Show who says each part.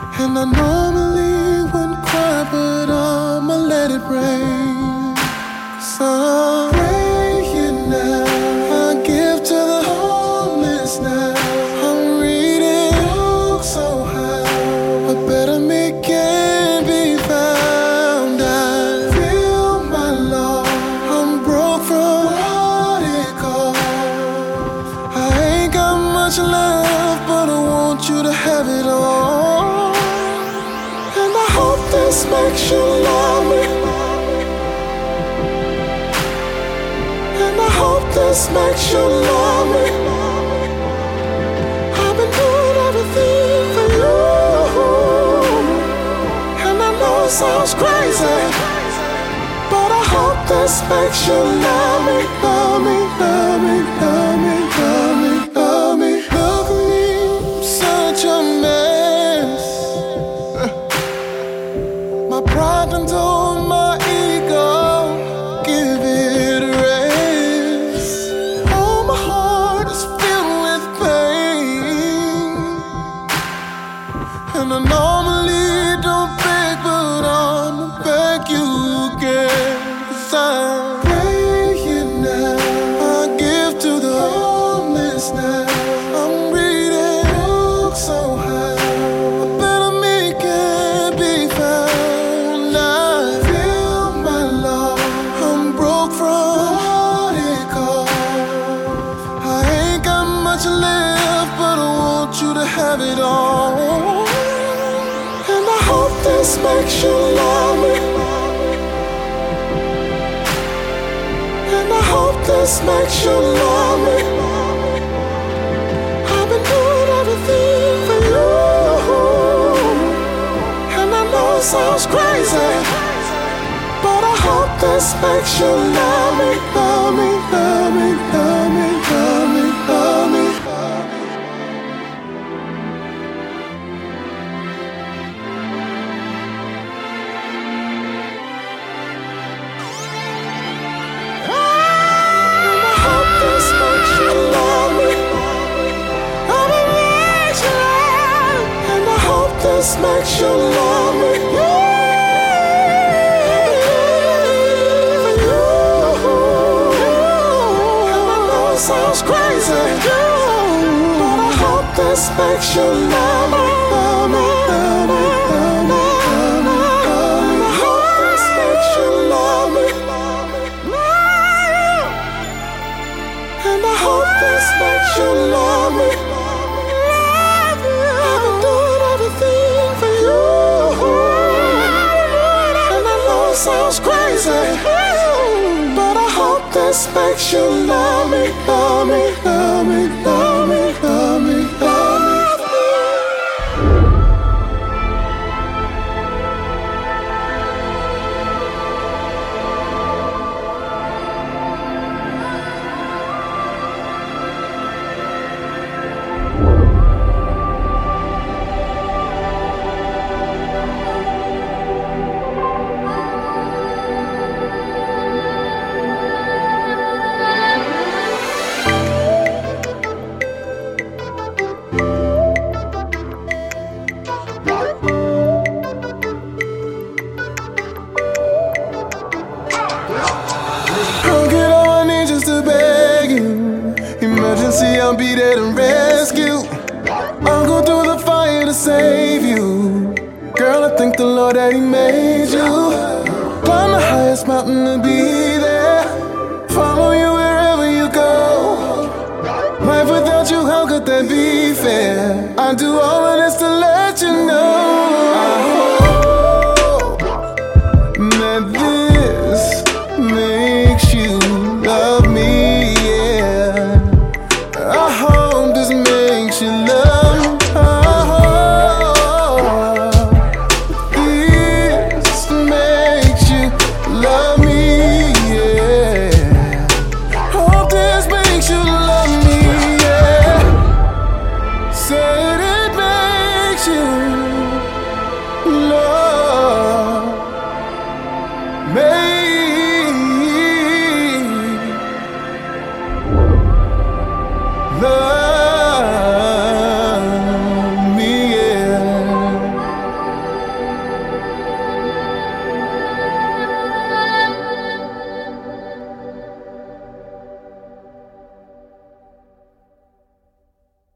Speaker 1: And I normally wouldn't cry, but I'ma let it rain. 'Cause I'm praying now. I give to the homeless now. I'm reading books so high. A better me can be found. I feel my love. I'm broke from what it cost. I ain't got much left, but I want you to have it all. And I hope this makes you love me. And I hope this makes you love me. I've been doing everything for you. And I know it sounds crazy, but I hope this makes you love me. Love me, love me, love me, love me, love me. Look at me, I'm such a mess. My pride and told my ego, give it a rest. Oh, my heart is filled with pain. And I normally don't beg, but I'ma beg you again. 'Cause I'm praying now. I give to the homeless now. I'm reading books so high. A better me can't be found. I feel my love. I'm broke from what it cost. I ain't got much left, but I want you to have it all. And I hope this makes you love me. And I hope this makes you love me. I've been doing everything for you. And I know it sounds crazy, but I hope this makes you love me. Love me, love me, love me, love me, love me. This makes you love me. And I know it sounds crazy, but I hope this makes you love me. Love me, love me, love me, love me, love me. I hope this makes you love me. And I hope this makes you love me. I've been doing everything for you. And I know it sounds crazy, but I hope this makes you love me. Love me, love me, love me, love me, love me. Emergency, I'll be there to rescue. I'll go through the fire to save you. Girl, I thank the Lord that He made you. Climb the highest mountain to be there. Follow you wherever you go. Life without you, how could that be fair? I do all of this to let